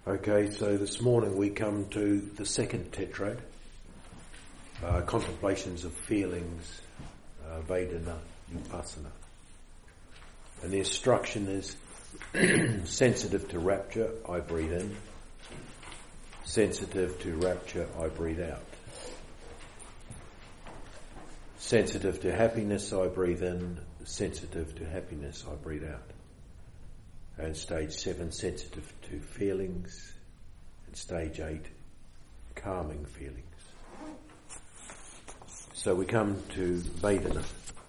Okay, so this morning we come to the second tetrad, contemplations of feelings, Vedana, Vipassana. And the instruction is sensitive to rapture, I breathe in. Sensitive to rapture, I breathe out. Sensitive to happiness, I breathe in. Sensitive to happiness, I breathe out. And stage 7, sensitive to feelings. And stage 8, calming feelings. So we come to Vedana.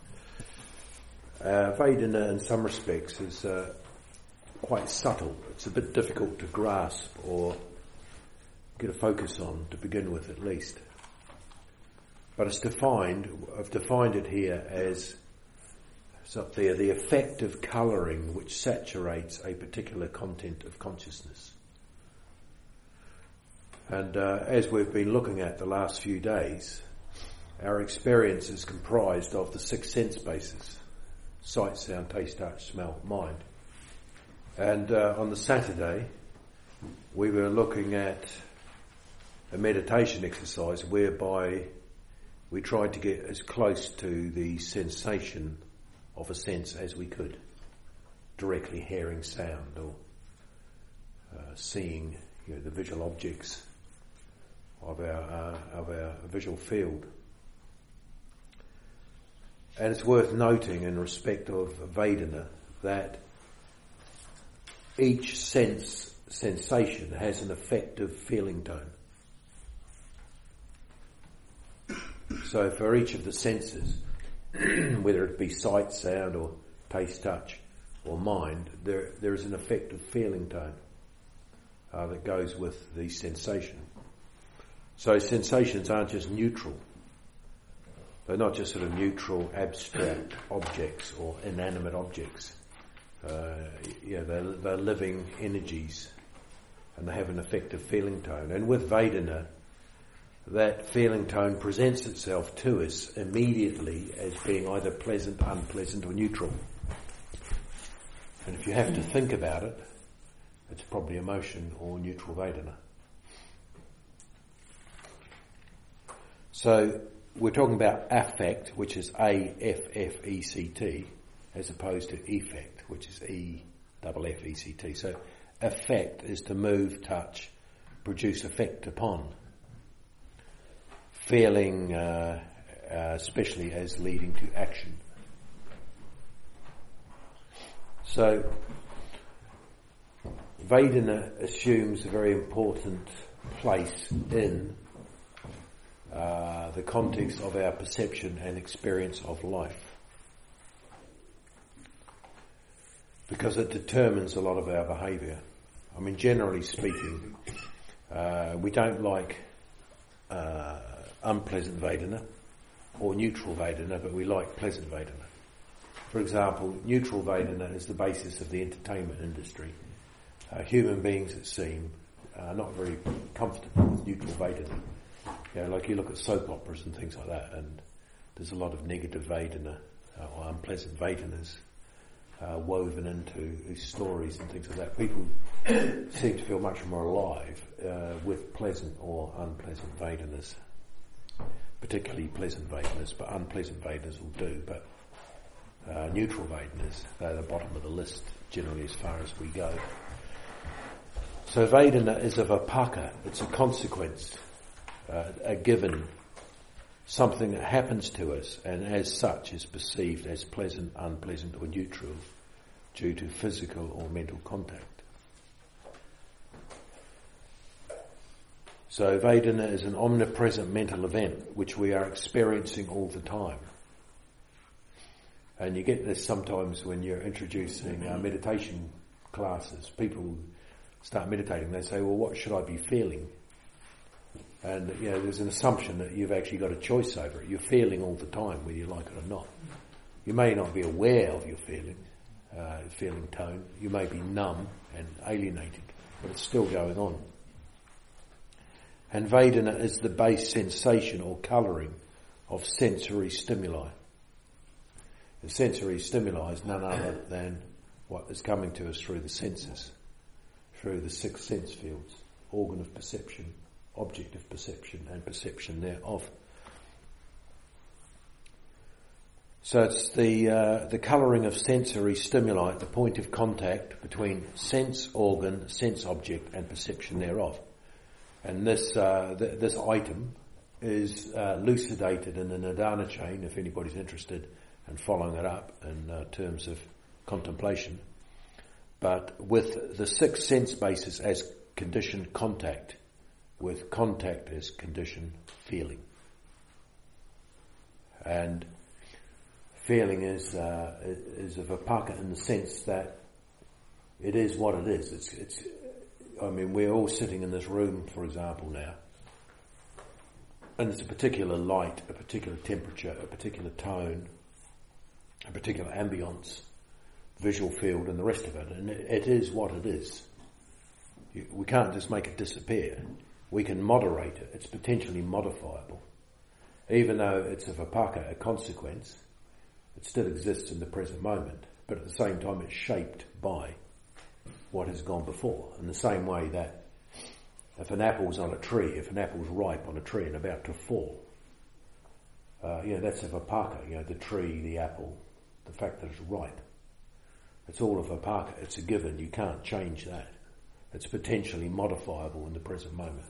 Vedana in some respects is quite subtle. It's a bit difficult to grasp or get a focus on to begin with at least. But it's I've defined it here as, it's up there, the effect of colouring which saturates a particular content of consciousness. And as we've been looking at the last few days, our experience is comprised of the 6 sense bases: sight, sound, taste, touch, smell, mind. And on the Saturday, we were looking at a meditation exercise whereby we tried to get as close to the sensation of a sense as we could, directly hearing sound or seeing, the visual objects of our visual field. And it's worth noting in respect of Vedana that each sensation has an effective feeling tone. So for each of the senses, whether it be sight, sound, or taste, touch, or mind, there is an effective feeling tone that goes with the sensation. So sensations aren't just neutral. They're not just sort of neutral, abstract objects or inanimate objects. They're living energies, and they have an effective feeling tone. And with Vedana, that feeling tone presents itself to us immediately as being either pleasant, unpleasant, or neutral. And if you have to think about it, it's probably emotion or neutral Vedana. So we're talking about affect, which is A-F-F-E-C-T, as opposed to effect, which is E-F-F-E-C-T. So affect is to move, touch, produce effect upon. Feeling, especially as leading to action. So, Vedana assumes a very important place in the context of our perception and experience of life, because it determines a lot of our behaviour. I mean, generally speaking, we don't like unpleasant Vedana or neutral Vedana, but we like pleasant Vedana. For example, neutral Vedana is the basis of the entertainment industry. Human beings, it seems, are not very comfortable with neutral Vedana. Like you look at soap operas and things like that, and there's a lot of negative Vedana or unpleasant Vedanas woven into stories and things like that. People seem to feel much more alive with pleasant or unpleasant Vedanas. Particularly pleasant Vedanas, but unpleasant Vedanas will do. But neutral Vedanas, they're the bottom of the list generally as far as we go. So Vedana is a vipaka, it's a consequence, a given, something that happens to us and as such is perceived as pleasant, unpleasant or neutral due to physical or mental contact. So Vedana is an omnipresent mental event which we are experiencing all the time. And you get this sometimes when you're introducing meditation classes. People start meditating, they say, well, what should I be feeling? And there's an assumption that you've actually got a choice over it. You're feeling all the time, whether you like it or not. You may not be aware of your feeling tone. You may be numb and alienated, but it's still going on. And Vedana is the base sensation or colouring of sensory stimuli. The sensory stimuli is none other than what is coming to us through the senses. through the 6 sense fields: organ of perception, object of perception, and perception thereof. So it's the colouring of sensory stimuli at the point of contact between sense organ, sense object, and perception thereof. And this item is elucidated in the Nidana chain, if anybody's interested in following it up in terms of contemplation. But with the 6 sense bases as conditioned contact, with contact as conditioned feeling. And feeling is a vipaka in the sense that it is what it is. It's. I mean, we're all sitting in this room, for example, now, and there's a particular light, a particular temperature, a particular tone, a particular ambience, visual field, and the rest of it, and it is what it is. We can't just make it disappear. We can moderate it. It's potentially modifiable. Even though it's a vipaka, a consequence, it still exists in the present moment, but at the same time it's shaped by what has gone before. In the same way that if an apple's on a tree, if an apple's ripe on a tree and about to fall, that's a vipaka, the tree, the apple, the fact that it's ripe. It's all a vipaka, it's a given, you can't change that. It's potentially modifiable in the present moment.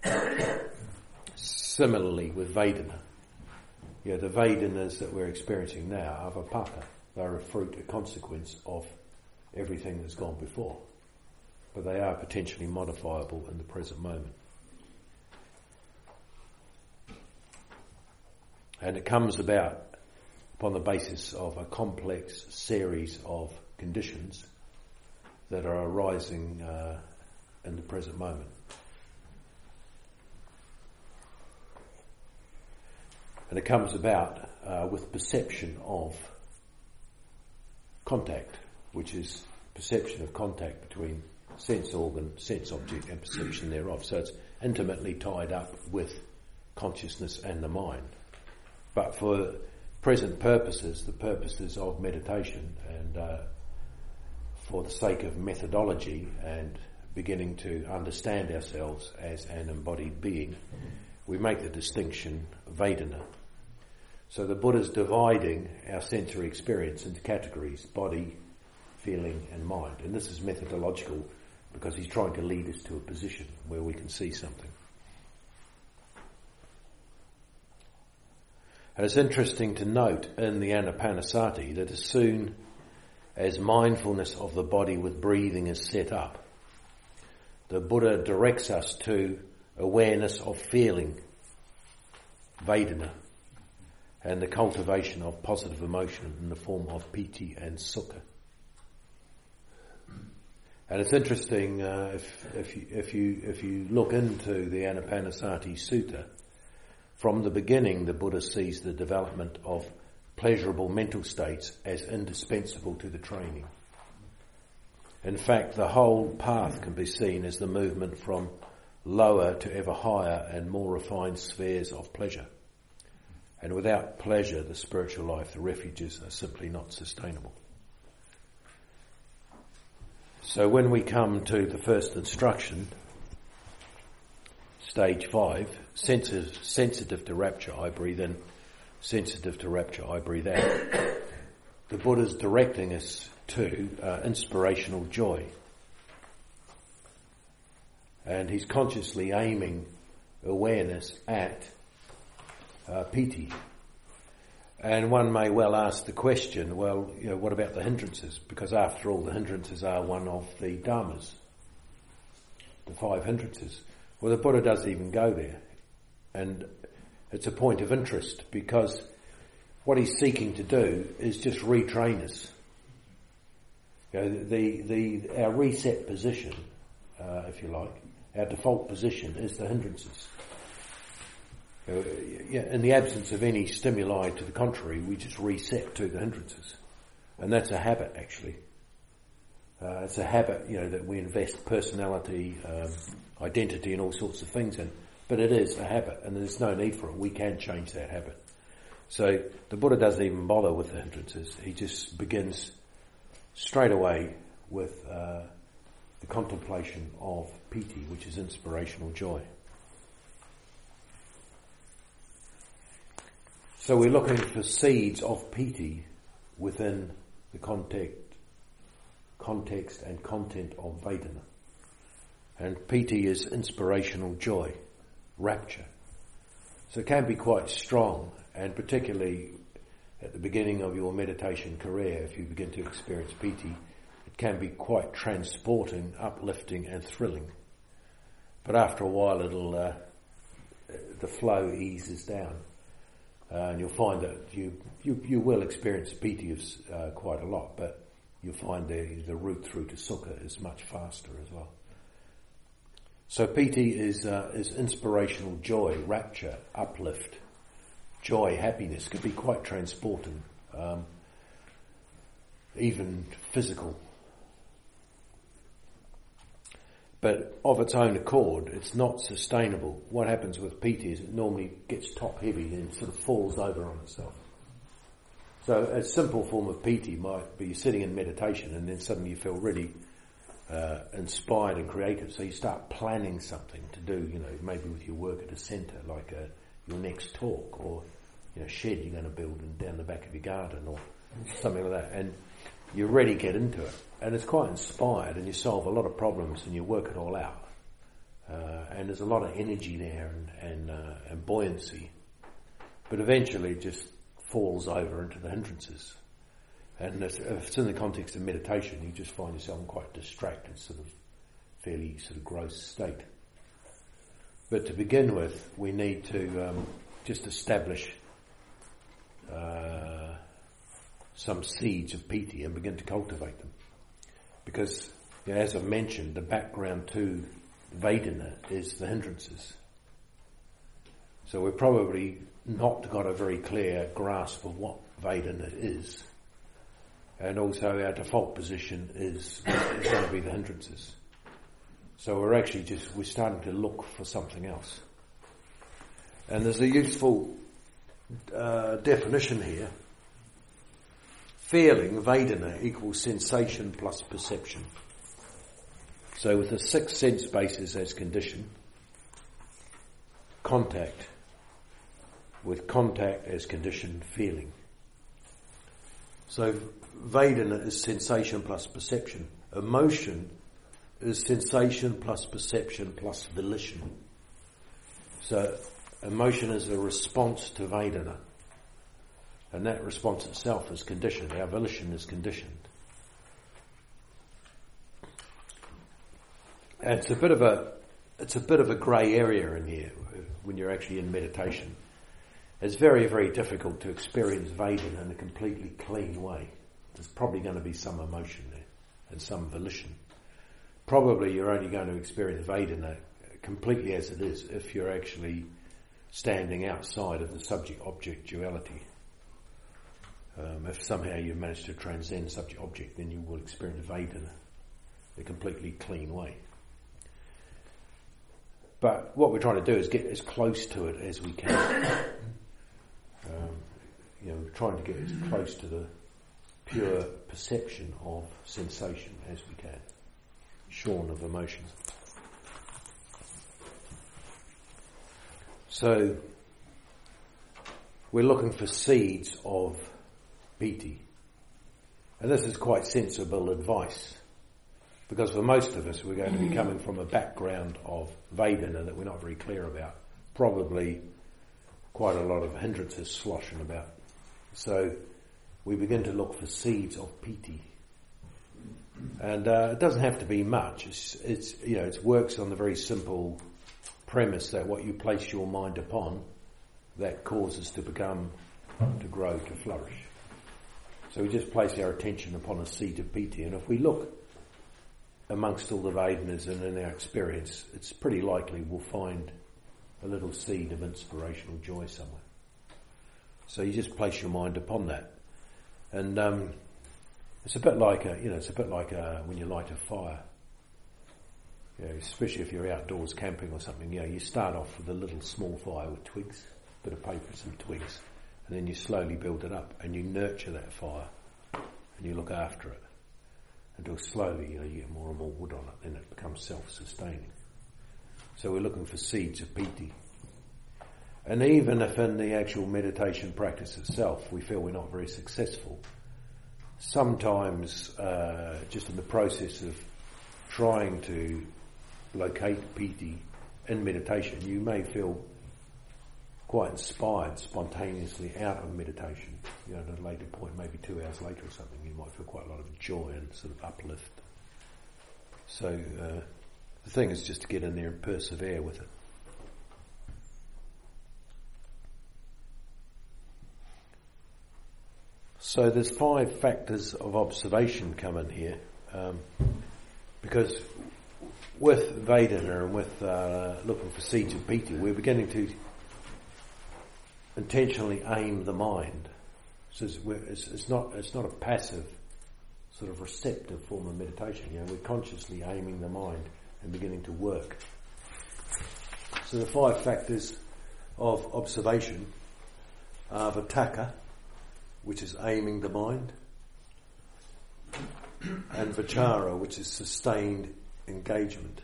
Similarly with Vedana. The Vedanas that we're experiencing now are vipaka. They're a fruit, a consequence of everything that's gone before. But they are potentially modifiable in the present moment. And it comes about upon the basis of a complex series of conditions that are arising in the present moment. And it comes about with perception of contact, which is perception of contact between sense organ, sense object, and perception thereof. So it's intimately tied up with consciousness and the mind. But for present purposes, the purposes of meditation, and for the sake of methodology and beginning to understand ourselves as an embodied being, we make the distinction Vedana. So the Buddha's dividing our sensory experience into categories: body, feeling, and mind. And this is methodological because he's trying to lead us to a position where we can see something. And it's interesting to note in the Anapanasati that as soon as mindfulness of the body with breathing is set up, the Buddha directs us to awareness of feeling, Vedana, and the cultivation of positive emotion in the form of piti and sukha. And it's interesting if you look into the Anapanasati Sutta, from the beginning the Buddha sees the development of pleasurable mental states as indispensable to the training. In fact, the whole path can be seen as the movement from lower to ever higher and more refined spheres of pleasure. And without pleasure, the spiritual life, the refuges, are simply not sustainable. So when we come to the first instruction, stage 5, sensitive to rapture, I breathe in, sensitive to rapture, I breathe out. The Buddha's directing us to inspirational joy. And he's consciously aiming awareness at piti. And one may well ask the question, well, what about the hindrances? Because after all, the hindrances are one of the dharmas, the 5 hindrances. Well, the Buddha doesn't even go there. And it's a point of interest because what he's seeking to do is just retrain us. Our reset position, if you like, our default position is the hindrances. In the absence of any stimuli to the contrary, we just reset to the hindrances. And that's a habit, actually. It's a habit, that we invest personality, identity and all sorts of things in. But it is a habit, and there's no need for it. We can change that habit. So the Buddha doesn't even bother with the hindrances. He just begins straight away with the contemplation of piti, which is inspirational joy. So we're looking for seeds of piti within the context and content of Vedana. And piti is inspirational joy, rapture. So it can be quite strong, and particularly at the beginning of your meditation career, if you begin to experience piti, it can be quite transporting, uplifting and thrilling. But after a while the flow eases down. And you'll find that you will experience piti quite a lot, but you'll find the route through to sukha is much faster as well. So piti is inspirational joy, rapture, uplift, joy, happiness. Could be quite transporting, even physical. But of its own accord, it's not sustainable. What happens with piti is it normally gets top heavy and sort of falls over on itself. So a simple form of piti might be sitting in meditation and then suddenly you feel really inspired and creative. So you start planning something to do, maybe with your work at a centre, like your next talk, or shed you're going to build down the back of your garden, or something like that. And you really get into it, and it's quite inspired, and you solve a lot of problems, and you work it all out. And there's a lot of energy there and buoyancy, but eventually it just falls over into the hindrances. And if it's in the context of meditation, you just find yourself in quite distracted, fairly gross state. But to begin with, we need to just establish some seeds of piti and begin to cultivate them. Because, as I've mentioned, the background to Vedana is the hindrances. So we've probably not got a very clear grasp of what Vedana is. And also our default position is going to be the hindrances. So we're starting to look for something else. And there's a useful definition here. Feeling, Vedana, equals sensation plus perception. So with the 6 sense bases as condition, contact, with contact as condition, feeling. So Vedana is sensation plus perception. Emotion is sensation plus perception plus volition. So emotion is a response to Vedana. And that response itself is conditioned. Our volition is conditioned. And it's a bit of a grey area in here when you're actually in meditation. It's very, very difficult to experience Vedana in a completely clean way. There's probably going to be some emotion there and some volition. Probably you're only going to experience Vedana completely as it is if you're actually standing outside of the subject-object duality. If somehow you manage to transcend subject-object, then you will experience Vedana in a completely clean way. But what we're trying to do is get as close to it as we can. We're trying to get as close to the pure perception of sensation as we can, shorn of emotion. So we're looking for seeds of piti. And this is quite sensible advice, because for most of us we're going to be coming from a background of Vedana that we're not very clear about. Probably quite a lot of hindrances sloshing about. So we begin to look for seeds of piti. And it doesn't have to be much. It works on the very simple premise that what you place your mind upon, that causes to become, to grow, to flourish. So we just place our attention upon a seed of piti, and if we look amongst all the Vedanas and in our experience, it's pretty likely we'll find a little seed of inspirational joy somewhere. So you just place your mind upon that, and it's a bit like when you light a fire. Especially if you're outdoors camping or something. You start off with a little small fire with twigs, a bit of paper, some twigs. And then you slowly build it up and you nurture that fire and you look after it. until slowly you get more and more wood on it, then it becomes self-sustaining. So we're looking for seeds of piti. And even if in the actual meditation practice itself we feel we're not very successful, sometimes just in the process of trying to locate piti in meditation, you may feel quite inspired spontaneously out of meditation. At a later point, maybe 2 hours later or something, you might feel quite a lot of joy and sort of uplift. So the thing is just to get in there and persevere with it. So there's 5 factors of observation come in here, because with Vedana and with looking for seeds of piti, we're beginning to intentionally aim the mind. So it's not a passive, sort of receptive form of meditation. We're consciously aiming the mind and beginning to work. So the 5 factors of observation are vitakka, which is aiming the mind, and vichara, which is sustained engagement,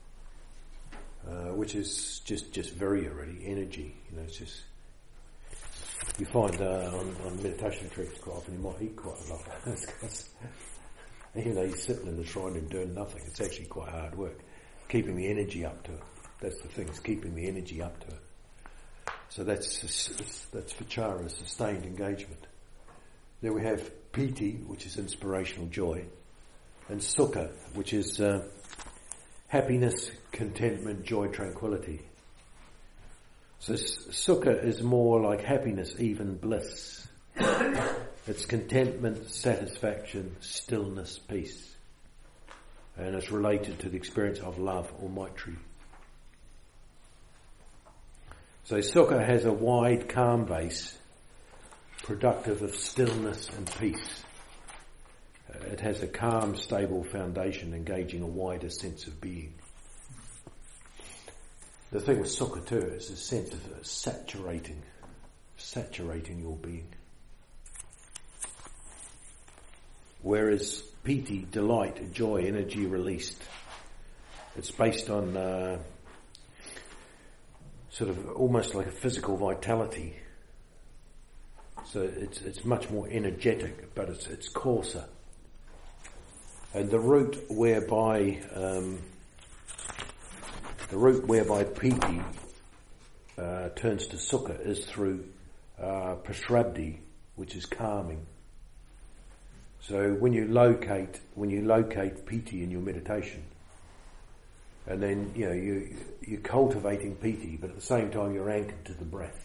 which is just very already energy. It's just, you find on meditation retreats quite often you might eat quite a lot. Even though you're sitting in the shrine and doing nothing, it's actually quite hard work. Keeping the energy up to it. That's the thing, it's keeping the energy up to it. So that's vichara, sustained engagement. Then we have piti, which is inspirational joy, and sukha, which is happiness, contentment, joy, tranquility. So sukha is more like happiness, even bliss. It's contentment, satisfaction, stillness, peace. And it's related to the experience of love or maitri. So sukha has a wide, calm base, productive of stillness and peace. It has a calm, stable foundation, engaging a wider sense of being. The thing with sukha too is a sense of saturating your being. Whereas piti, delight, joy, energy released, it's based on sort of almost like a physical vitality. So it's much more energetic, but it's coarser. And the route whereby piti turns to sukha is through prashrabdi, which is calming. So when you locate piti in your meditation, and then you're cultivating piti, but at the same time you're anchored to the breath.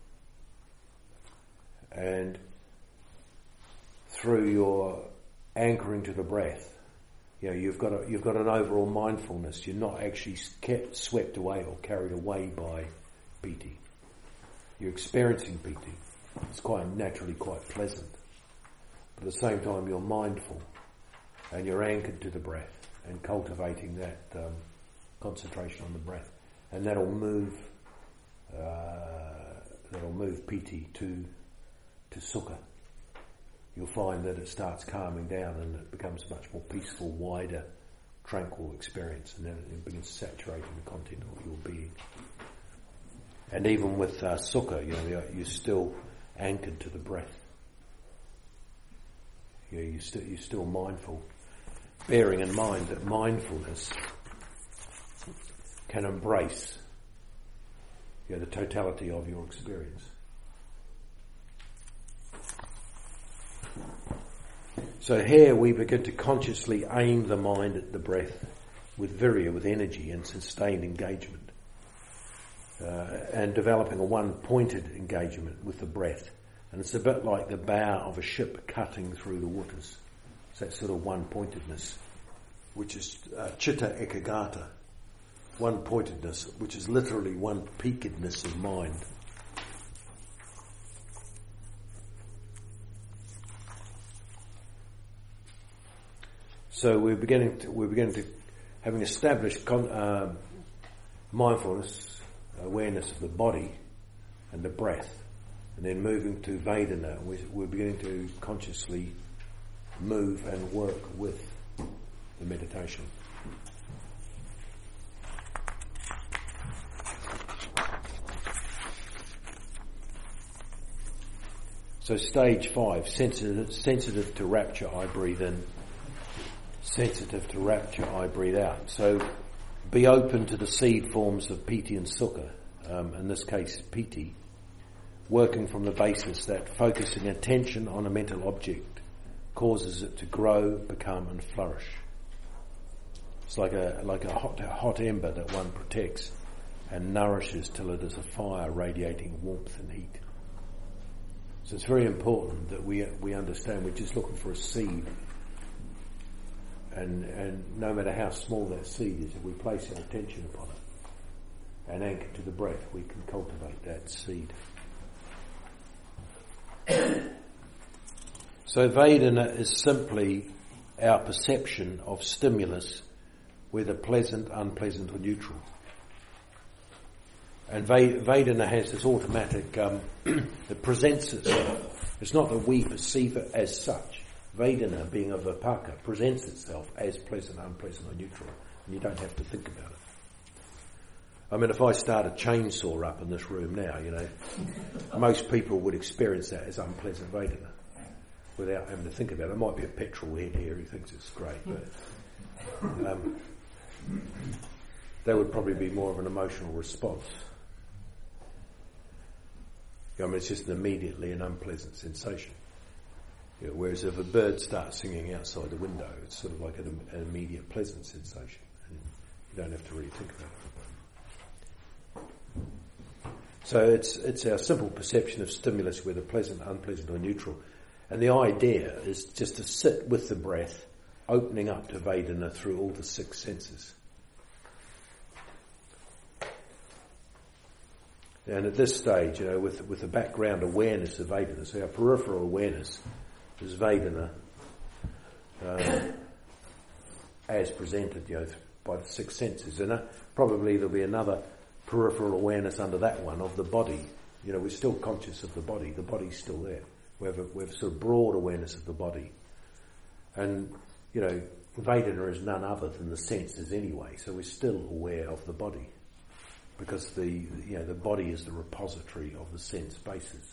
And through your anchoring to the breath, you've got an overall mindfulness. You're not actually swept away or carried away by piti. You're experiencing piti. It's naturally quite pleasant. But at the same time you're mindful and you're anchored to the breath and cultivating that concentration on the breath. And that'll move piti to sukha. You'll find that it starts calming down and it becomes a much more peaceful, wider, tranquil experience, and then it begins saturating the content of your being. And even with sukha, you're still anchored to the breath. You're still mindful, bearing in mind that mindfulness can embrace the totality of your experience. So here we begin to consciously aim the mind at the breath with virya, with energy and sustained engagement, and developing a one-pointed engagement with the breath. And it's a bit like the bow of a ship cutting through the waters. It's that sort of one-pointedness, which is chitta ekagata, one-pointedness, which is literally one-peakedness of mind. So we're beginning to having established mindfulness, awareness of the body and the breath, and then moving to Vedana, we're beginning to consciously move and work with the meditation. So stage 5, sensitive to rapture, I breathe in. Sensitive to rapture, I breathe out. So be open to the seed forms of piti and sukha, in this case piti, working from the basis that focusing attention on a mental object causes it to grow, become and flourish. It's like a hot ember that one protects and nourishes till it is a fire radiating warmth and heat. So it's very important that we understand we're just looking for a seed. And no matter how small that seed is, if we place our attention upon it and anchor to the breath, we can cultivate that seed. So Vedana is simply our perception of stimulus, whether pleasant, unpleasant or neutral. And Vedana has this automatic, that presents itself. It's not that we perceive it as such. Vedana, being a vipaka, presents itself as pleasant, unpleasant or neutral. And you don't have to think about it. I mean, if I start a chainsaw up in this room now, most people would experience that as unpleasant Vedana without having to think about it. There might be a petrol head here who thinks it's great, but that would probably be more of an emotional response. I mean, it's just immediately an unpleasant sensation. Whereas if a bird starts singing outside the window, it's sort of like an immediate pleasant sensation. And you don't have to really think about it. So it's our simple perception of stimulus, whether pleasant, unpleasant or neutral. And the idea is just to sit with the breath, opening up to Vedana through all the 6 senses. And at this stage, with the background awareness of Vedana, so our peripheral awareness is Vedana as presented, by the 6 senses. And probably there'll be another peripheral awareness under that one of the body. We're still conscious of the body. The body's still there. We have sort of broad awareness of the body. And, Vedana is none other than the senses anyway, so we're still aware of the body. Because the body is the repository of the sense bases.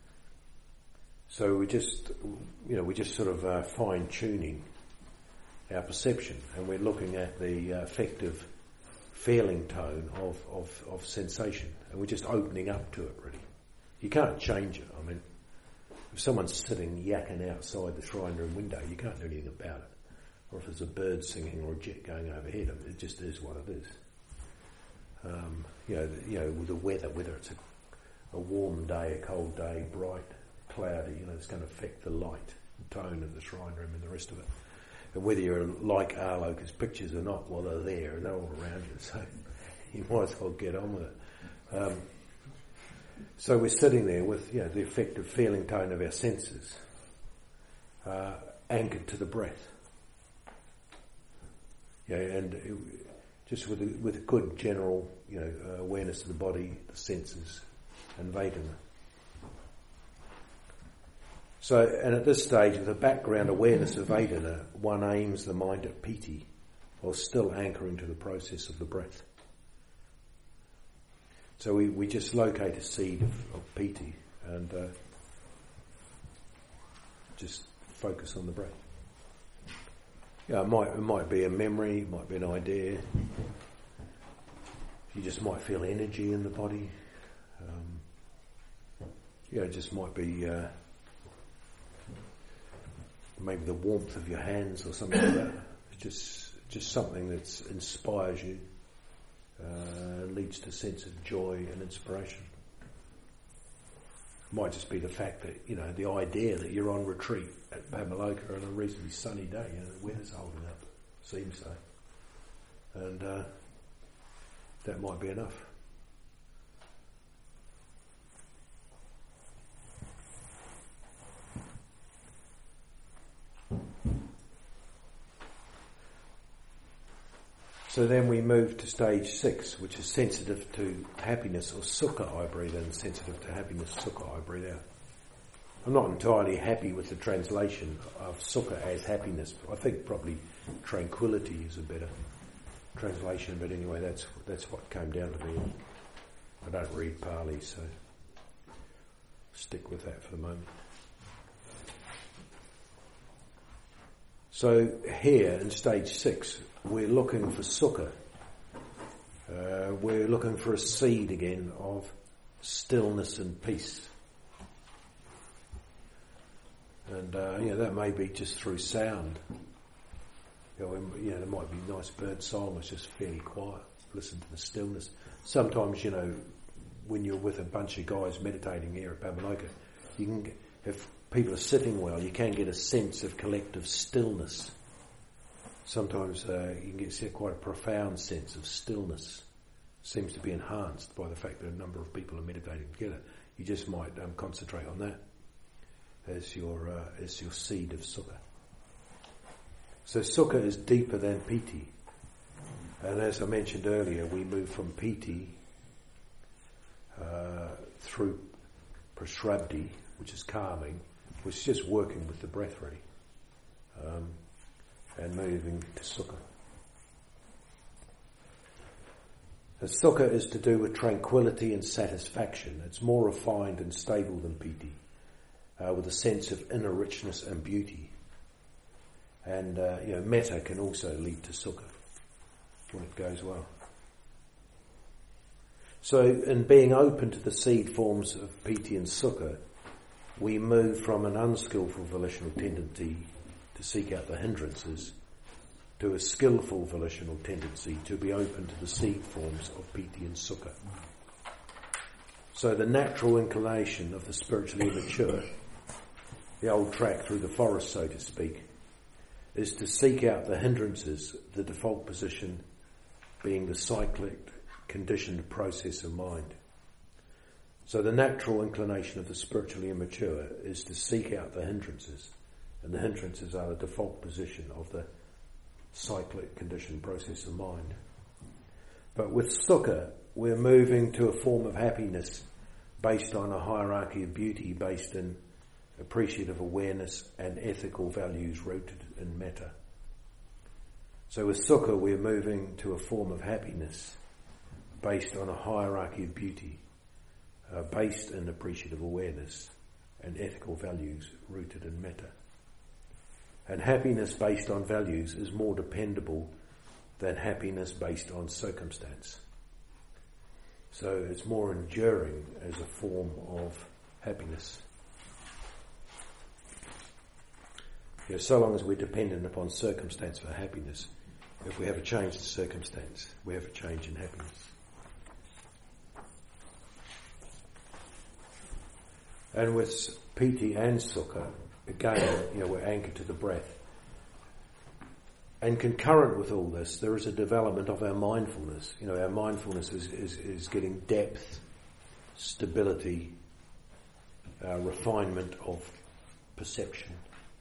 So we're just sort of fine-tuning our perception, and we're looking at the effective feeling tone of sensation, and we're just opening up to it, really. You can't change it. I mean, if someone's sitting yakking outside the shrine room window, you can't do anything about it. Or if there's a bird singing or a jet going overhead, it just is what it is. With the weather, whether it's a warm day, a cold day, bright, cloudy, it's going to affect the light, the tone of the shrine room and the rest of it. And whether you're like Aloka's pictures or not, well, they're there and they're all around you, so you might as well get on with it. So we're sitting there with, the effective feeling tone of our senses, anchored to the breath. Just with good general, awareness of the body, the senses, and Vedana. So, and at this stage, with a background awareness of Vedana, one aims the mind at piti, while still anchoring to the process of the breath. So we just locate a seed of piti and just focus on the breath. It might be a memory, it might be an idea. You just might feel energy in the body. It just might be maybe the warmth of your hands or something like that. It's just something that inspires you, leads to a sense of joy and inspiration. It might just be the fact that, the idea that you're on retreat at Pamaloka on a reasonably sunny day, the weather's holding up, seems so. And that might be enough. So then we move to stage 6, which is sensitive to happiness or sukha, I breathe in, sensitive to happiness, sukha, I breathe out. I'm not entirely happy with the translation of sukha as happiness. I think probably tranquility is a better translation, but anyway, that's what came down to me. I don't read Pali, so stick with that for the moment. So here in stage 6, we're looking for sukha. We're looking for a seed again of stillness and peace. And that may be just through sound. There might be nice bird song. It's just fairly quiet. Listen to the stillness. Sometimes, when you're with a bunch of guys meditating here at Babaloka, you can get, if people are sitting well, you can get a sense of collective stillness. Sometimes you can get quite a profound sense of stillness. Seems to be enhanced by the fact that a number of people are meditating together. You just might concentrate on that as your seed of sukha. So sukha is deeper than piti. And as I mentioned earlier, we move from piti through prashrabdi, which is calming, which is just working with the breath really, and moving to sukha. The sukha is to do with tranquility and satisfaction. It's more refined and stable than piti, with a sense of inner richness and beauty. And metta can also lead to sukha when it goes well. So in being open to the seed forms of piti and sukha, we move from an unskillful volitional tendency to seek out the hindrances to a skillful volitional tendency to be open to the seed forms of piti and sukha. So the natural inclination of the spiritually immature, the old track through the forest, so to speak, is to seek out the hindrances, the default position being the cyclic, conditioned process of mind. So the natural inclination of the spiritually immature is to seek out the hindrances, and the hindrances are the default position of the cyclic, conditioned process of mind. But with sukha, we're moving to a form of happiness based on a hierarchy of beauty based in appreciative awareness and ethical values rooted in metta. So with sukha, we're moving to a form of happiness based on a hierarchy of beauty, based in appreciative awareness and ethical values rooted in metta. And happiness based on values is more dependable than happiness based on circumstance. So it's more enduring as a form of happiness. So long as we're dependent upon circumstance for happiness, if we have a change in circumstance, we have a change in happiness. And with piti and sukha, again, we're anchored to the breath. And concurrent with all this, there is a development of our mindfulness. Our mindfulness is getting depth, stability, refinement of perception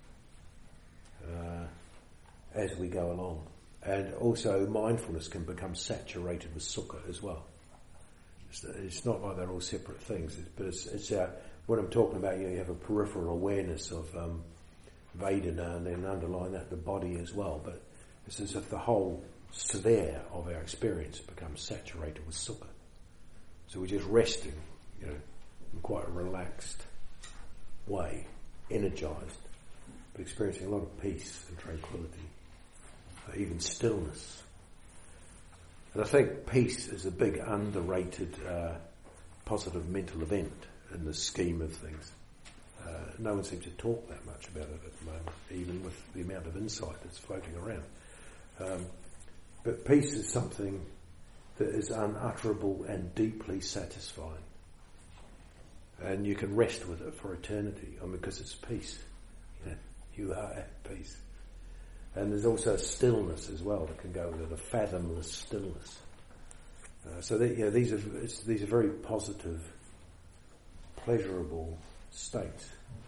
as we go along. And also mindfulness can become saturated with sukha as well. It's not like they're all separate things, but it's what I'm talking about. You have a peripheral awareness of Vedana, and then underline that the body as well. But it's as if the whole sphere of our experience becomes saturated with sukha. So we're just resting, in quite a relaxed way, energized, but experiencing a lot of peace and tranquility, even stillness. And I think peace is a big underrated positive mental event in the scheme of things. No one seems to talk that much about it at the moment, even with the amount of insight that's floating around. But peace is something that is unutterable and deeply satisfying. And you can rest with it for eternity, because it's peace. You are at peace. And there's also stillness as well that can go with it, a fathomless stillness. So that, these are very positive, pleasurable states.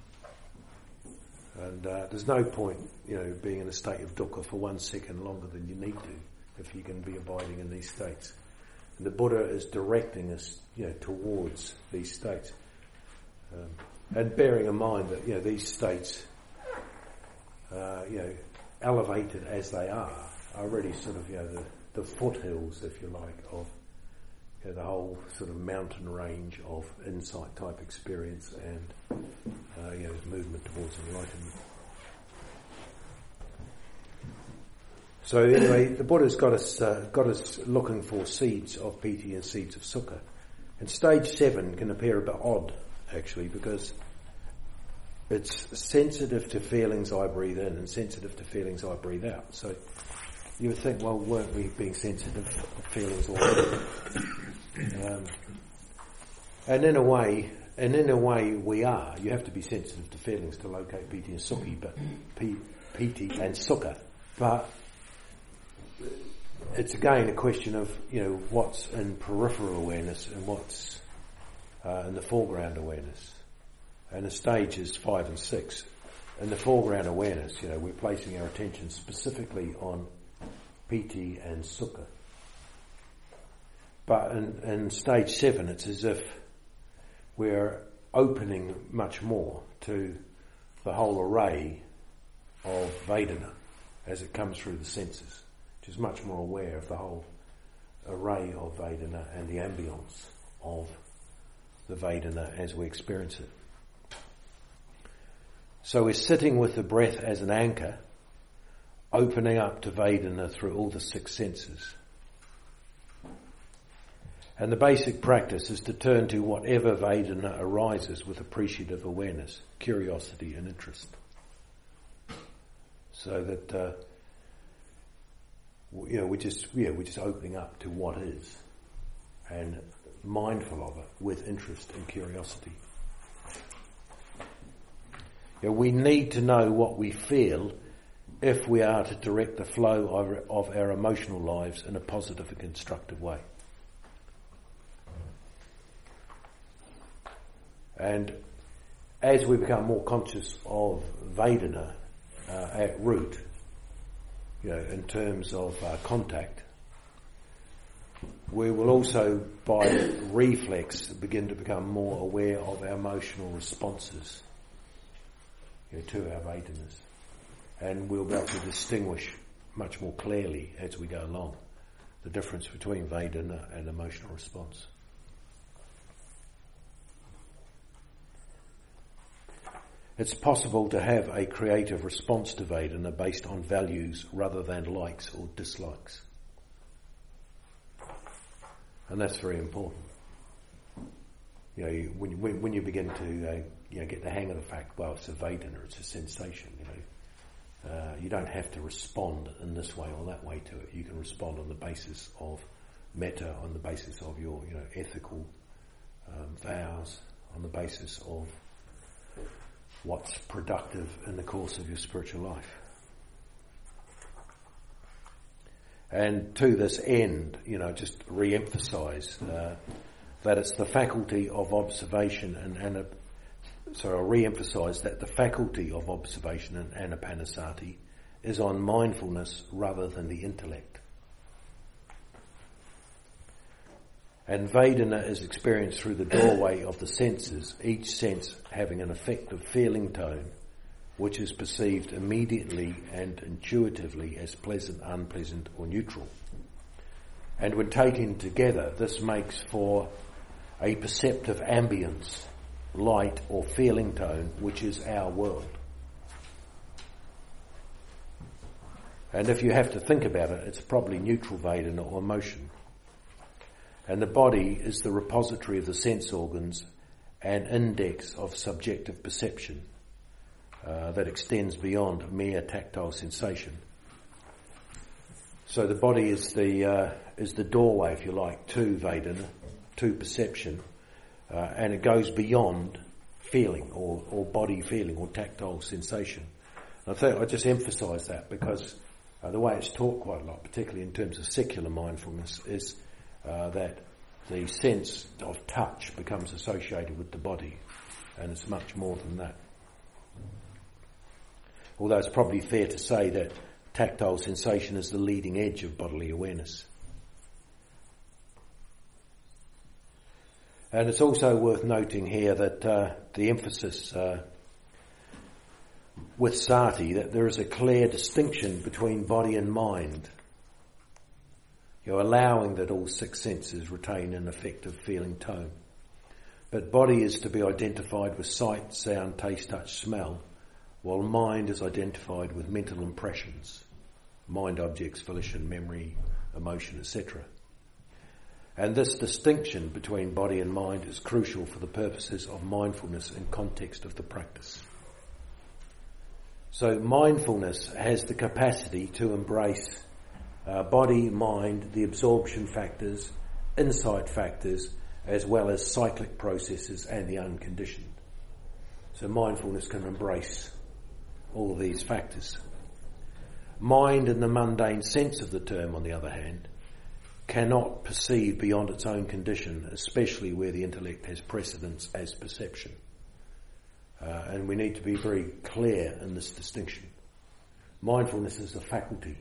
And there's no point, being in a state of dukkha for 1 second longer than you need to if you can be abiding in these states. And the Buddha is directing us, towards these states. And bearing in mind that, these states, elevated as they are really sort of, the foothills, if you like, of the whole sort of mountain range of insight type experience and, movement towards enlightenment. So anyway, the Buddha's got us looking for seeds of piti and seeds of sukha. And stage 7 can appear a bit odd, actually, because it's sensitive to feelings I breathe in and sensitive to feelings I breathe out. So you would think, well, weren't we being sensitive to feelings already? And in a way we are. You have to be sensitive to feelings to locate piti and piti and sukha. But it's again a question of, what's in peripheral awareness and what's in the foreground awareness. And the stages 5 and 6. In the foreground awareness, we're placing our attention specifically on piti and sukha. But in stage 7, it's as if we're opening much more to the whole array of Vedana as it comes through the senses, which is much more aware of the whole array of Vedana and the ambience of the Vedana as we experience it. So we're sitting with the breath as an anchor, opening up to Vedana through all the 6 senses. And the basic practice is to turn to whatever Vedana arises with appreciative awareness, curiosity and interest. So that, we're just opening up to what is and mindful of it with interest and curiosity. We need to know what we feel if we are to direct the flow of our emotional lives in a positive and constructive way. And as we become more conscious of Vedana at root, in terms of contact, we will also, by reflex, begin to become more aware of our emotional responses to our Vedanas. And we'll be able to distinguish much more clearly as we go along the difference between Vedana and emotional response. It's possible to have a creative response to Vedana based on values rather than likes or dislikes. And that's very important. When you begin to get the hang of the fact, well, it's a Vedana, it's a sensation, you don't have to respond in this way or that way to it. You can respond on the basis of metta, on the basis of your ethical vows, on the basis of what's productive in the course of your spiritual life. And to this end, just re-emphasise that it's the faculty of observation I'll re-emphasise that the faculty of observation in anapanasati is on mindfulness rather than the intellect. And Vedana is experienced through the doorway of the senses, each sense having an effective feeling tone, which is perceived immediately and intuitively as pleasant, unpleasant, or neutral. And when taken together, this makes for a perceptive ambience, light or feeling tone, which is our world. And if you have to think about it, it's probably neutral Vedana or emotion. And the body is the repository of the sense organs and index of subjective perception that extends beyond mere tactile sensation. So the body is the doorway, if you like, to Vedana, to perception, and it goes beyond feeling or body feeling or tactile sensation. And I just emphasise that because the way it's taught quite a lot, particularly in terms of secular mindfulness, is that the sense of touch becomes associated with the body, and it's much more than that. Although it's probably fair to say that tactile sensation is the leading edge of bodily awareness. And it's also worth noting here that the emphasis with Sati, that there is a clear distinction between body and mind. You're allowing that all six senses retain an effective feeling tone. But body is to be identified with sight, sound, taste, touch, smell, while mind is identified with mental impressions, mind objects, volition, memory, emotion, etc. And this distinction between body and mind is crucial for the purposes of mindfulness in context of the practice. So mindfulness has the capacity to embrace body, mind, the absorption factors, insight factors, as well as cyclic processes and the unconditioned. So mindfulness can embrace all of these factors. Mind, in the mundane sense of the term, on the other hand, cannot perceive beyond its own condition, especially where the intellect has precedence as perception. And we need to be very clear in this distinction. Mindfulness is a faculty.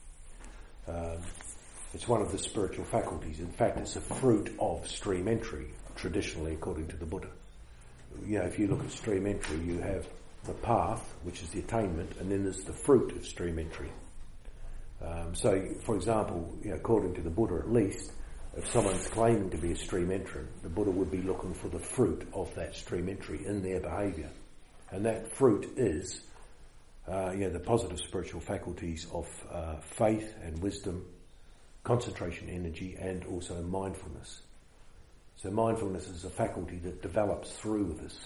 It's one of the spiritual faculties. In fact, it's a fruit of stream entry, traditionally, according to the Buddha. You know, if you look at stream entry, you have the path, which is the attainment, and then there's the fruit of stream entry. So, for example, you know, according to the Buddha at least, if someone's claiming to be a stream entrant, the Buddha would be looking for the fruit of that stream entry in their behaviour. And that fruit is the positive spiritual faculties of faith and wisdom, concentration, energy, and also mindfulness. So mindfulness is a faculty that develops through this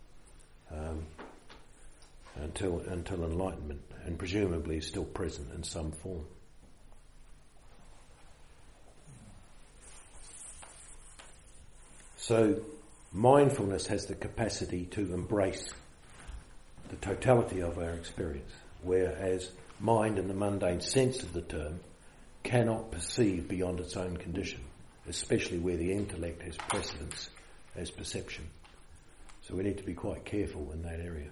until enlightenment, and presumably is still present in some form. So mindfulness has the capacity to embrace the totality of our experience, whereas mind, in the mundane sense of the term, cannot perceive beyond its own condition, especially where the intellect has precedence as perception. So we need to be quite careful in that area.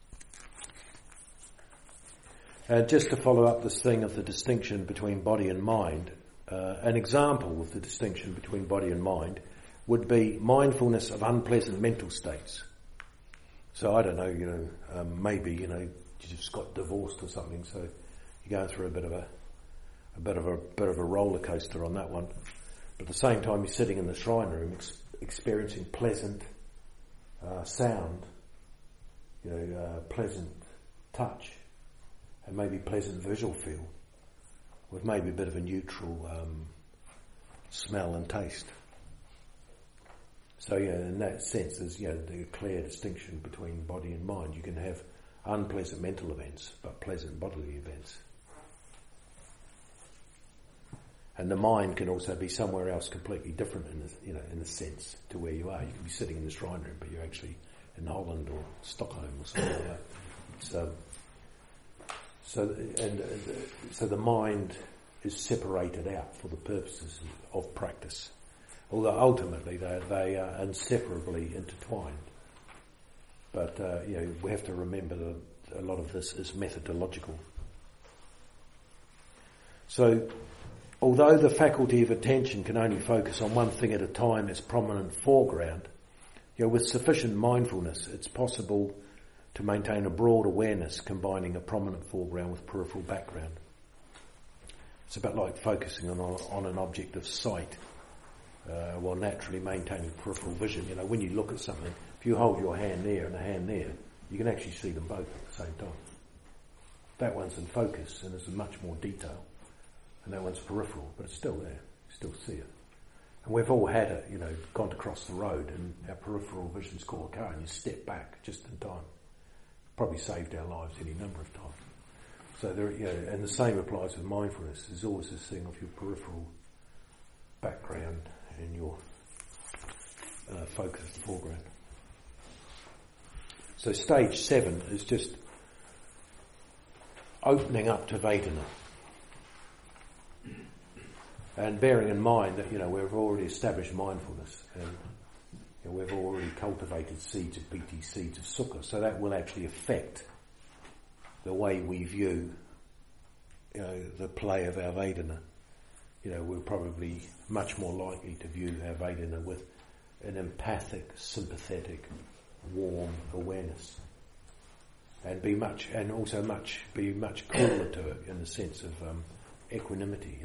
Just to follow up this thing of the distinction between body and mind, an example of the distinction between body and mind would be mindfulness of unpleasant mental states. So I don't know, maybe, you just got divorced or something, so you're going through a bit of a roller coaster on that one. But at the same time, you're sitting in the shrine room experiencing pleasant sound, pleasant touch, and maybe pleasant visual feel, with maybe a bit of a neutral smell and taste. So, in that sense, there's, the clear distinction between body and mind. You can have unpleasant mental events, but pleasant bodily events. And the mind can also be somewhere else completely different in a sense to where you are. You can be sitting in the shrine room, but you're actually in Holland or Stockholm or something like that. So the mind is separated out for the purposes of practice, although ultimately they are inseparably intertwined. But we have to remember that a lot of this is methodological. So, although the faculty of attention can only focus on one thing at a time as prominent foreground, with sufficient mindfulness, it's possible to maintain a broad awareness combining a prominent foreground with peripheral background. It's a bit like focusing on an object of sight while naturally maintaining peripheral vision. When you look at something, if you hold your hand there and a hand there, you can actually see them both at the same time. That one's in focus and there's much more detail, and that one's peripheral, but it's still there. You still see it. And we've all had it, gone to cross the road and our peripheral vision's caught a car and you step back just in time. Probably saved our lives any number of times. So and the same applies with mindfulness. There's always this thing of your peripheral background and your focused foreground. So stage 7 is just opening up to Vedana. And bearing in mind that, we've already established mindfulness and we've already cultivated seeds of piti, seeds of sukha, so that will actually affect the way we view, the play of our Vedana. We're probably much more likely to view our Vedana with an empathic, sympathetic, warm awareness, and be much cooler to it in the sense of equanimity,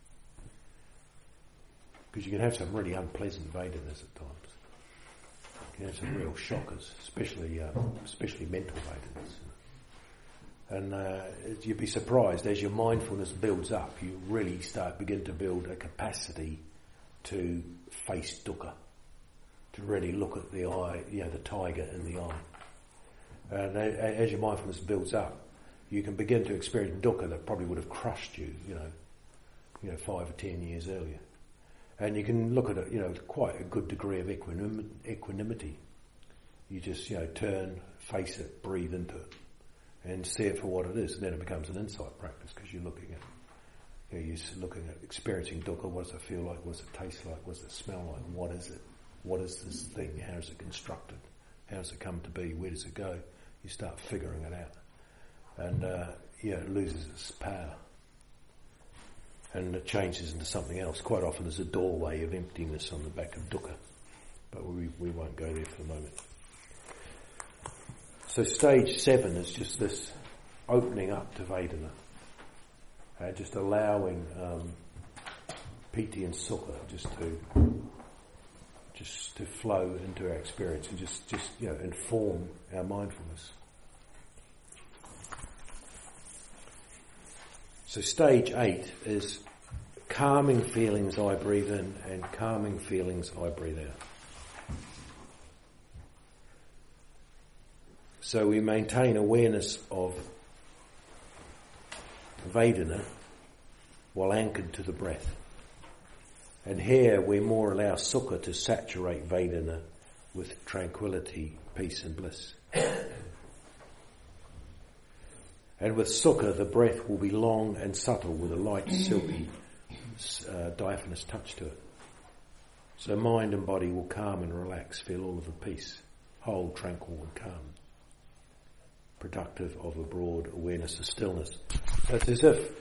because you can have some really unpleasant Vedanas at times. You can have some real shockers, especially mental Vedanas. And you'd be surprised as your mindfulness builds up, you really begin to build a capacity to face dukkha, to really look at the eye, the tiger in the eye. And as your mindfulness builds up, you can begin to experience dukkha that probably would have crushed you, 5 or 10 years earlier. And you can look at it, quite a good degree of equanimity. You just, turn, face it, breathe into it, and see it for what it is. And then it becomes an insight practice because you're looking at, you're looking at experiencing dukkha. What does it feel like? What does it taste like? What does it smell like? What is it? What is this thing? How is it constructed? How does it come to be? Where does it go? You start figuring it out. And, it loses its power. And it changes into something else. Quite often there's a doorway of emptiness on the back of dukkha. But we won't go there for the moment. So stage 7 is just this opening up to Vedana. Just allowing piti and sukha just to flow into our experience and just inform our mindfulness. So stage 8 is calming feelings I breathe in and calming feelings I breathe out. So we maintain awareness of Vedana while anchored to the breath. And here we more allow sukha to saturate Vedana with tranquility, peace and bliss. And with sukha, the breath will be long and subtle with a light, silky, diaphanous touch to it. So mind and body will calm and relax, feel all of the peace, whole, tranquil and calm, productive of a broad awareness of stillness. So it's as if,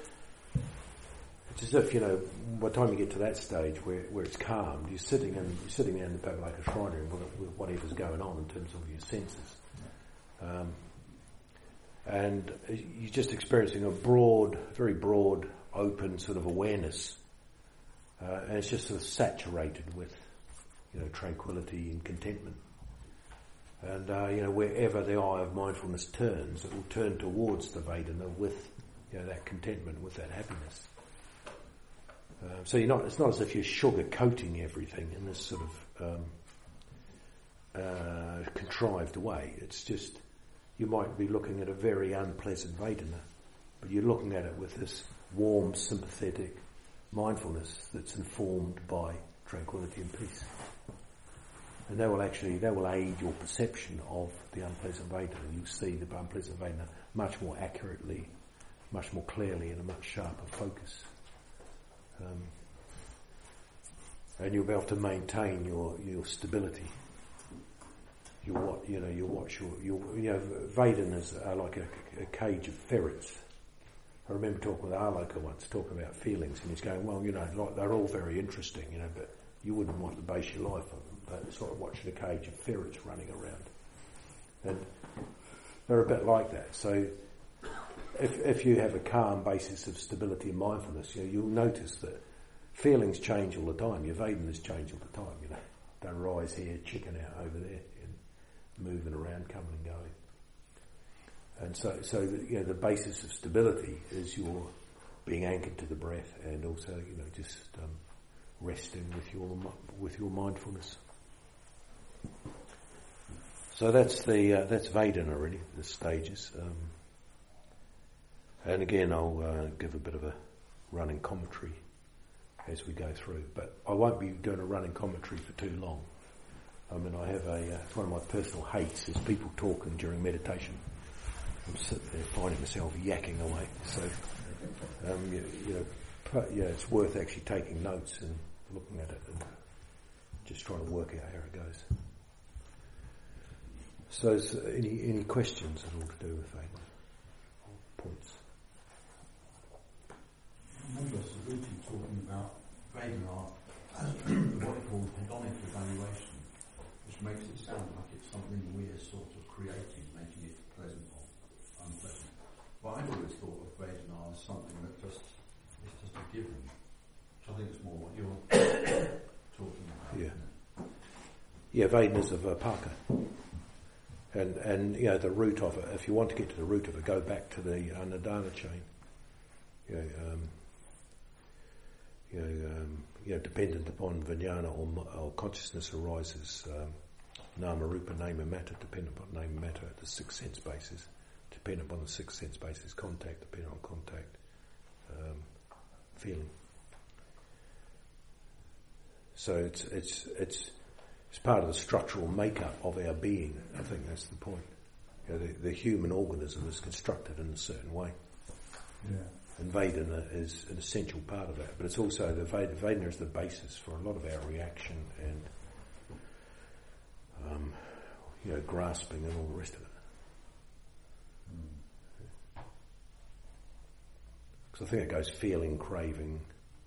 by the time you get to that stage where it's calmed, you're sitting there in the Pavlaka shrine room with whatever's going on in terms of your senses. And you're just experiencing a very broad, open sort of awareness. And it's just sort of saturated with, tranquility and contentment. And, wherever the eye of mindfulness turns, it will turn towards the Vedana with, that contentment, with that happiness. So it's not as if you're sugar-coating everything in this sort of contrived way. It's just, you might be looking at a very unpleasant Vedana, but you're looking at it with this warm, sympathetic mindfulness that's informed by tranquility and peace. And that will aid your perception of the unpleasant Vedana. You'll see the unpleasant Vedana much more accurately, much more clearly, in a much sharper focus. And you'll be able to maintain your stability. Vedanas are like a cage of ferrets. I remember talking with Aloka once, talking about feelings, and he's going, like they're all very interesting, but you wouldn't want to base your life on them. But it's like watching a cage of ferrets running around. And they're a bit like that. So if you have a calm basis of stability and mindfulness, you'll notice that feelings change all the time. Your Vedanas change all the time, They rise here, chicken out over there, and moving around, coming and going. And so the basis of stability is your being anchored to the breath, and also just resting with your mindfulness. So that's Vedana really, the stages. And again, I'll give a bit of a running commentary as we go through, but I won't be doing a running commentary for too long. I mean, I have it's one of my personal hates is people talking during meditation. I'm sitting there finding myself yakking away. So, it's worth actually taking notes and looking at it and just trying to work out how it goes. So, any questions at all to do with that? Points? I remember Subhuti talking about Vedana as what he called hedonic evaluation. something we're sort of creating, making it pleasant or unpleasant. But I'd always thought of Vedana as something that is just a given. Which I think is more what you're talking about. Yeah. Yeah, Vedana is a Vipaka. And the root of it, if you want to get to the root of it, go back to the Anadana chain. Dependent upon vijnana or consciousness arises, nama rupa, name and matter, dependent upon name and matter at the sixth sense basis, dependent upon the sixth sense basis, contact, dependent on contact, feeling. So it's part of the structural makeup of our being. I think that's the point. The human organism is constructed in a certain way. Yeah. And Vedana is an essential part of that. But it's also, Vedana is the basis for a lot of our reaction and, grasping and all the rest of it. Because I think it goes feeling, craving,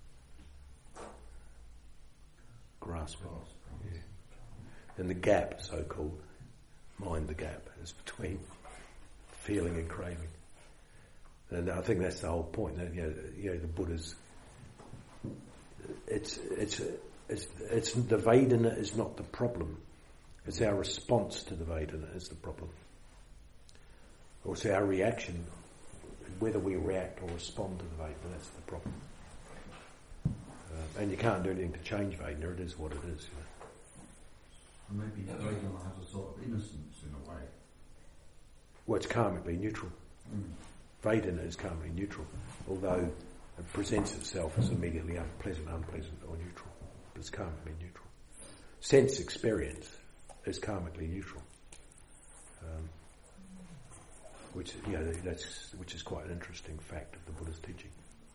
grasping. Yeah. And the gap, so-called, mind the gap, is between feeling and craving. And I think that's the whole point. That, the Buddha's. It's the Vedana is not the problem. It's our response to the Vedana is the problem. Or it's our reaction, whether we react or respond to the Vedana. That's the problem. And you can't do anything to change Vedana. It is what it is. Maybe Vedana has a sort of innocence in a way. Well, it's karmically neutral. Vedana is karmically neutral, although it presents itself as immediately unpleasant or neutral. But it's karmically neutral. Sense experience is karmically neutral, which is quite an interesting fact of the Buddha's teaching.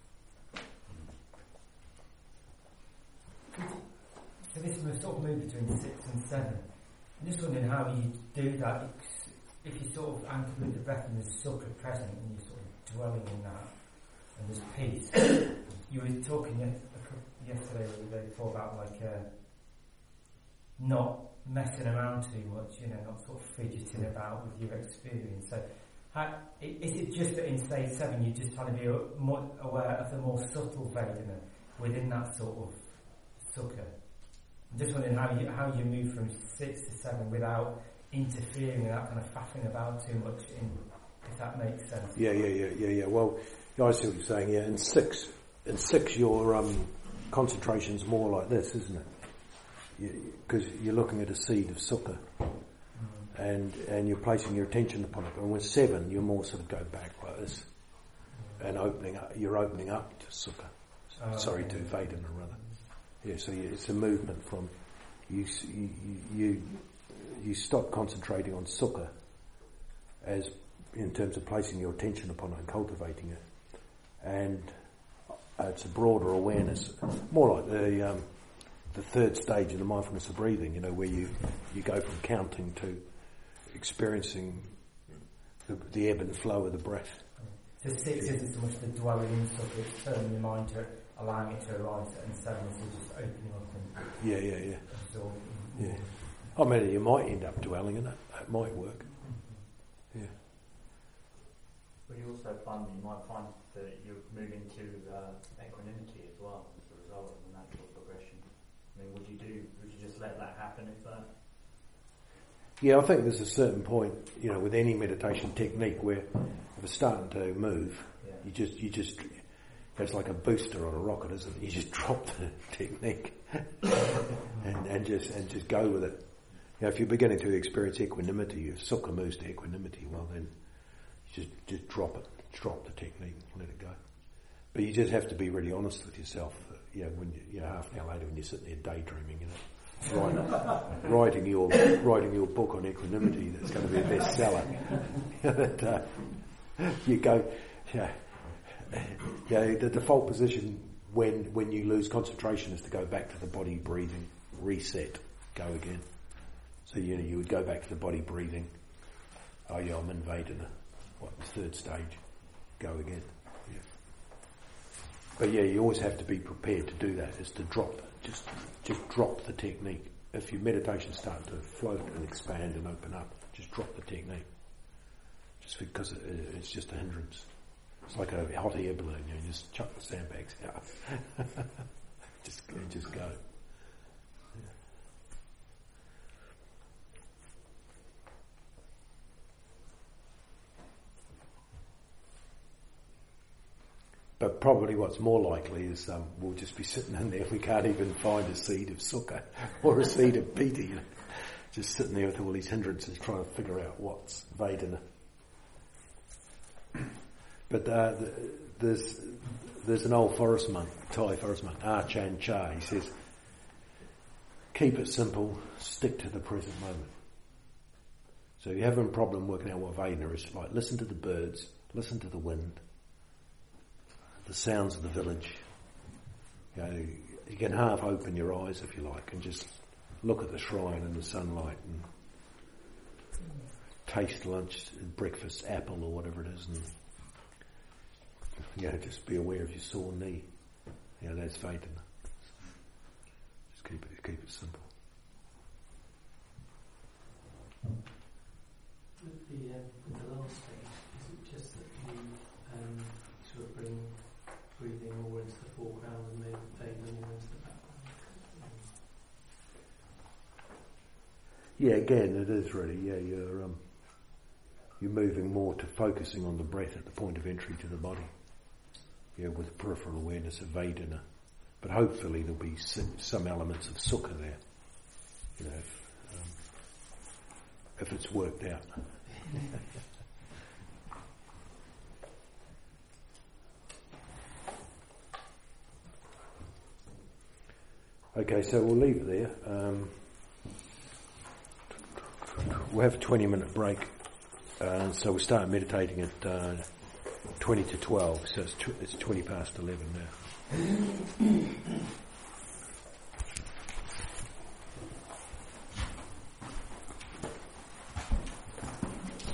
So this was sort of move between 6 and 7. I'm just wondering how you do that. If you sort of anchor with the breath and there's sukha present and you're sort of dwelling in that and there's peace. You were talking yesterday or the day before about not messing around too much, not sort of fidgeting about with your experience. So is it just that in stage 7 you're just trying to be more aware of the more subtle Vedana within that sort of sukha? I'm just wondering how you move from 6 to 7 without interfering, without kind of faffing about too much, if that makes sense. Yeah. Well, I see what you're saying. Yeah, in six, your concentration's more like this, isn't it? Because you're looking at a seed of sukha, and you're placing your attention upon it. And with 7, you're more sort of go back like this, and you're opening up to sukha. To Vedana rather. Yeah, so it's a movement from you stop concentrating on sukha as in terms of placing your attention upon it and cultivating it, and it's a broader awareness, more like the third stage of the mindfulness of breathing. Where you go from counting to experiencing the ebb and flow of the breath. So 6 isn't so much the dwelling in sukha; it's turning your mind to allowing it to arise, and 7 is just opening up and absorbing. Yeah. I mean, you might end up dwelling in it. It might work. Yeah. Well, you also find that you might find that you move into equanimity as well as a result of the natural progression. I mean, would you just let that happen if that? Yeah, I think there's a certain point, with any meditation technique where if it's starting to move, you just it's like a booster on a rocket, isn't it? You just drop the technique and just go with it. If you're beginning to experience equanimity, if sukha moves to equanimity, well then just drop it, drop the technique, let it go. But you just have to be really honest with yourself. When half an hour later when you're sitting there daydreaming, writing your book on equanimity that's going to be a bestseller. You go, the default position when you lose concentration is to go back to the body breathing, reset, go again. So you would go back to the body breathing. I'm in Vedana. Third stage, go again. Yeah. But you always have to be prepared to do that. Is to drop, just drop the technique. if your meditation's starting to float and expand and open up, just drop the technique. Just because it's just a hindrance. It's like a hot air balloon, you just chuck the sandbags out. just go. But probably what's more likely is we'll just be sitting in there, we can't even find a seed of sukha or a seed of piti, just sitting there with all these hindrances trying to figure out what's Vedana. But there's an old forest monk, Thai forest monk, Achan Cha. He says, keep it simple, stick to the present moment. So you're having a problem working out what Vedana is like. Listen to the birds, listen to the wind, the sounds of the village. You can half open your eyes if you like and just look at the shrine and the sunlight and taste lunch, breakfast, apple or whatever it is, and just be aware of your sore knee. That's Vedana. Just keep it simple. With the last stage, is it just that you sort of bring breathing more into the foreground and then Vedana more into the background? Yeah, again, it is really. Yeah, you're moving more to focusing on the breath at the point of entry to the body. With peripheral awareness of Vedana. But hopefully there'll be some elements of sukha there. If it's worked out. Okay, so we'll leave it there. We'll have a 20-minute break. So we'll start meditating at 20 to 12, so it's 20 past 11 now.